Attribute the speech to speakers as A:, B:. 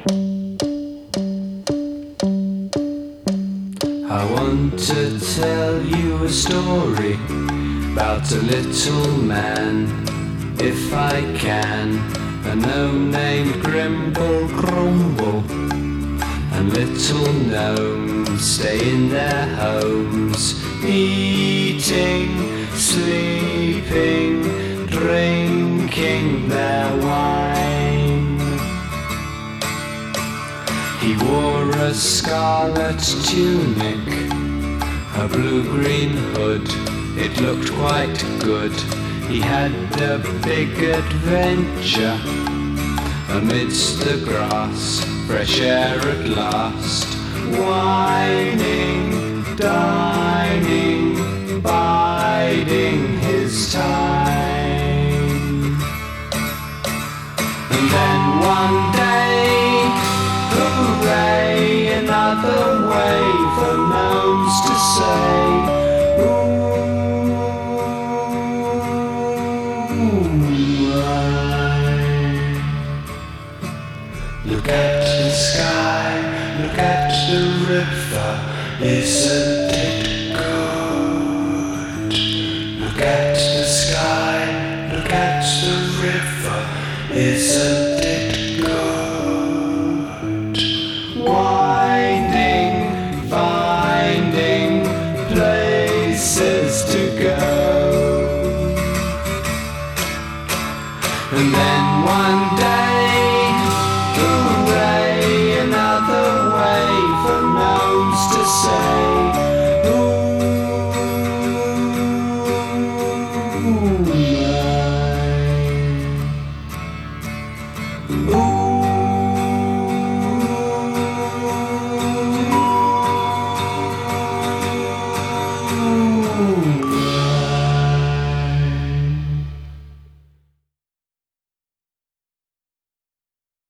A: I want to tell you a story about a little man, if I can. A gnome named Grimble Grumble, and little gnomes stay in their homes, eating, sleeping, drinking their wine. He wore a scarlet tunic, a blue-green hood, it looked quite good. He had a big adventure amidst the grass, fresh air at last, whining, dining, biding his time. And then one day, hooray, another way for gnomes to say, look at the sky, look at the river, isn't it good? Look at the sky, look at the river, isn't it good? Winding, finding places to go. And then one day, hooray, another way for gnomes to say, ooh, ooh.